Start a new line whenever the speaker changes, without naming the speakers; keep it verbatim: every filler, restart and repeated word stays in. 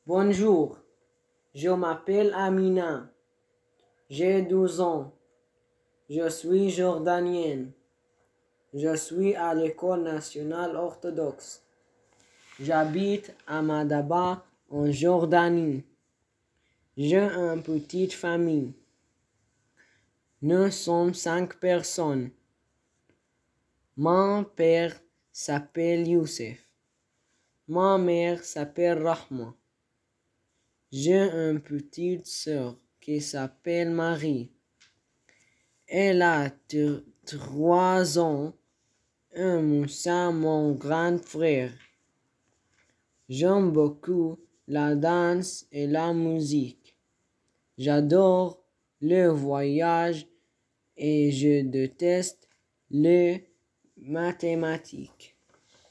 Bonjour, je m'appelle Amina, j'ai douze ans, je suis jordanienne, je suis à l'école nationale orthodoxe. J'habite à Madaba en Jordanie. J'ai une petite famille. Nous sommes cinq personnes. Mon père s'appelle Youssef. Ma mère s'appelle Rahma. J'ai une petite sœur qui s'appelle Marie. Elle a trois ans. Et Moussa, mon grand frère. J'aime beaucoup la danse et la musique. J'adore le voyage et je déteste les mathématiques.